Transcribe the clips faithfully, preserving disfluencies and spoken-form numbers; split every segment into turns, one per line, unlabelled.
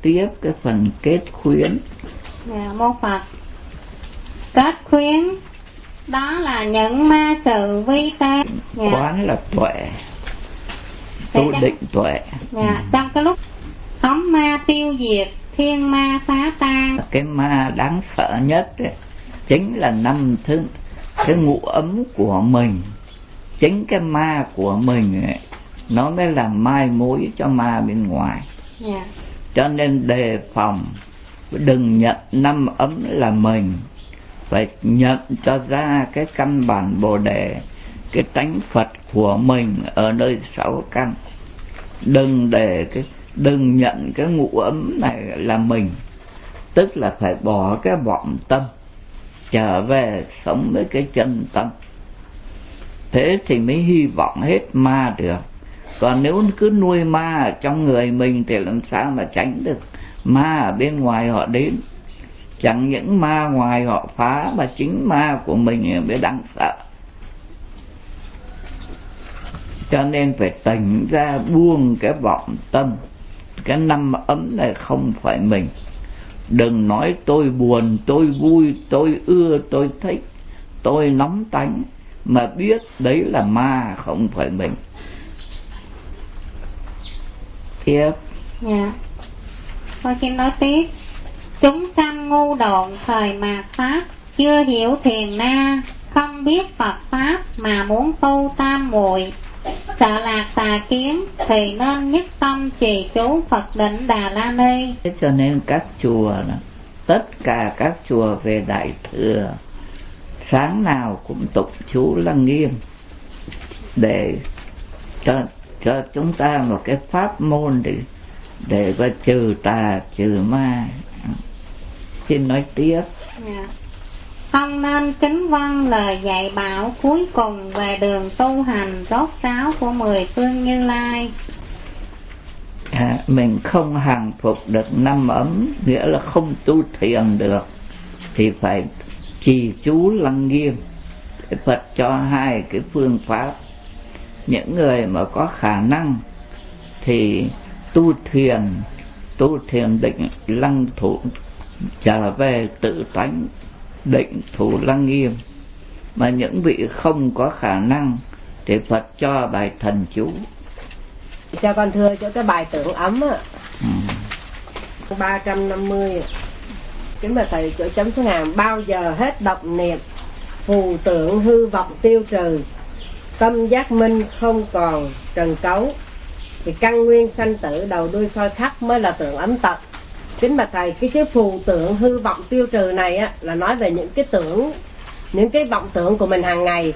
tiếp cái phần kết khuyến.
Dạ, mô Phật. Kết khuyến đó là những ma sự vi tế. Dạ.
Quán là tuệ, tu định tuệ.
Dạ, ừ. Trong cái lúc phóng ma tiêu diệt, thiên ma phá tan.
Cái ma đáng sợ nhất ấy, chính là năm thứ cái ngũ ấm của mình. Chính cái ma của mình ấy, nó mới làm mai mối cho ma bên ngoài.
Yeah.
Cho nên đề phòng, đừng nhận năm ấm là mình, phải nhận cho ra cái căn bản Bồ Đề, cái tánh Phật của mình ở nơi sáu căn. Đừng để cái đừng nhận cái ngũ ấm này là mình, tức là phải bỏ cái vọng tâm, trở về sống với cái chân tâm. Thế thì mới hy vọng hết ma được. Còn nếu cứ nuôi ma ở trong người mình thì làm sao mà tránh được ma ở bên ngoài họ đến. Chẳng những ma ngoài họ phá, mà chính ma của mình mới đáng sợ. Cho nên phải tỉnh ra, buông cái vọng tâm. Cái năm ấm này không phải mình. Đừng nói tôi buồn, tôi vui, tôi ưa, tôi thích, tôi nóng tánh, mà biết đấy là ma, không phải mình. Tiếp.
Dạ. Thôi xin nói tiếp. Chúng sanh ngu độn thời mạt Pháp, chưa hiểu thiền na, không biết Phật Pháp mà muốn tu tam muội. Sợ lạc tà kiến thì nên nhất tâm trì chú Phật định Đà La Ni.
Thế cho nên các chùa, tất cả các chùa về Đại Thừa, sáng nào cũng tụng chú Lăng Nghiêm, để cho, cho chúng ta một cái pháp môn để, để có trừ tà, trừ ma. Xin nói tiếp.
Yeah. Không nên kính vâng lời dạy bảo cuối cùng về đường tu hành rốt ráo của mười phương Như Lai.
À, mình không hàng phục được năm ấm, nghĩa là không tu thiền được, thì phải trì chú Lăng Nghiêm. Phật cho hai cái phương pháp. Những người mà có khả năng thì tu thiền, tu thiền định lăng thủ, trở về tự tánh định thủ Lăng Nghiêm. Mà những vị không có khả năng thì Phật cho bài thần chú.
Cho con thưa cho cái bài tưởng ấm á,
ừ.
ba trăm năm mươi, chính là thầy chỗ chấm số hàng. Bao giờ hết động niệm, phù tưởng hư vọng tiêu trừ, tâm giác minh không còn trần cấu, thì căn nguyên sanh tử đầu đuôi soi khắp mới là tưởng ấm tận. Chính mà thầy, cái cái phù tưởng hư vọng tiêu trừ này á, là nói về những cái tưởng, những cái vọng tưởng của mình hàng ngày.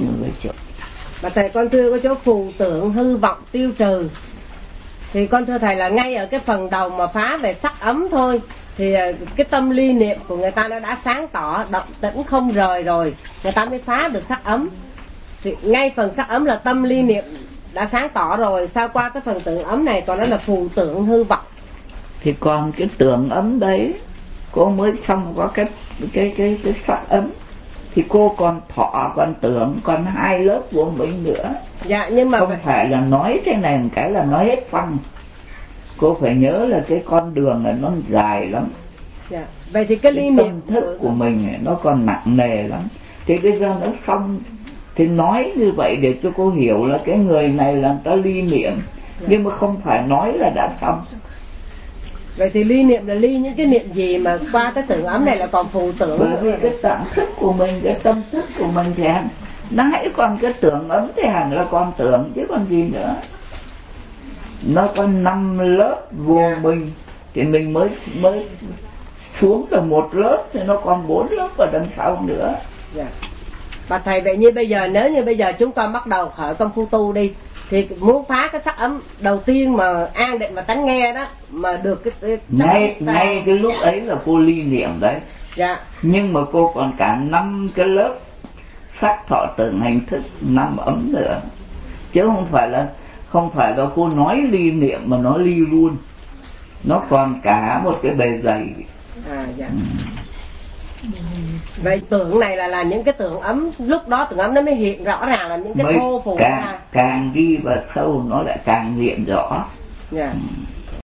Mà thầy con thưa có chỗ phù tưởng hư vọng tiêu trừ, thì con thưa thầy là ngay ở cái phần đầu mà phá về sắc ấm thôi, thì cái tâm ly niệm của người ta nó đã sáng tỏ, động tĩnh không rời rồi, người ta mới phá được sắc ấm. Thì ngay phần sắc ấm là tâm ly niệm đã sáng tỏ rồi, sao qua cái phần tưởng ấm này còn nó là phù tưởng hư vọng.
Thì còn cái tưởng ấm đấy, cô mới xong có cái cái cái cái sắc ấm, thì cô còn thọ, còn tưởng, còn hai lớp của mình nữa.
Dạ, nhưng mà
không
phải...
phải là nói thế này một cái là nói hết phân. Cô phải nhớ là cái con đường này nó dài lắm.
Dạ. Vậy thì cái ly niệm
tâm thức của mình nó còn nặng nề lắm. Thì bây giờ nó xong, thì nói như vậy để cho cô hiểu là cái người này là người ta ly niệm. Dạ. Nhưng mà không phải nói là đã xong.
Vậy thì ly niệm là ly những cái niệm gì mà qua cái tưởng ấm này là còn phù tưởng?
Bởi vì cái tạng thức của mình, cái tâm thức của mình thì hẳn nó hãy còn cái tưởng ấm thì hẳn là còn tưởng chứ còn gì nữa. Nó có năm lớp vô mình thì mình mới mới xuống được một lớp, thì nó còn bốn lớp ở đằng sau nữa.
Dạ. Và thầy, vậy như bây giờ, nếu như bây giờ chúng con bắt đầu khởi công phu tu đi, thì muốn phá cái sắc ấm đầu tiên mà an định và tánh nghe đó, mà được cái, cái
ngay ta... ngay cái lúc ấy là cô ly niệm đấy.
Dạ.
Nhưng mà cô còn cả năm cái lớp sắc thọ tưởng hành thức, năm ấm nữa, chứ không phải là không phải là cô nói ly niệm mà nói ly luôn. Nó còn cả một cái bề dày.
À dạ.
Ừ.
Vậy tưởng này là là những cái tưởng ấm, lúc đó tưởng ấm nó mới hiện rõ ràng là những cái
mới
thô phù
càng,
ra.
càng đi vào sâu nó lại càng hiện rõ.
Dạ.
Ừ.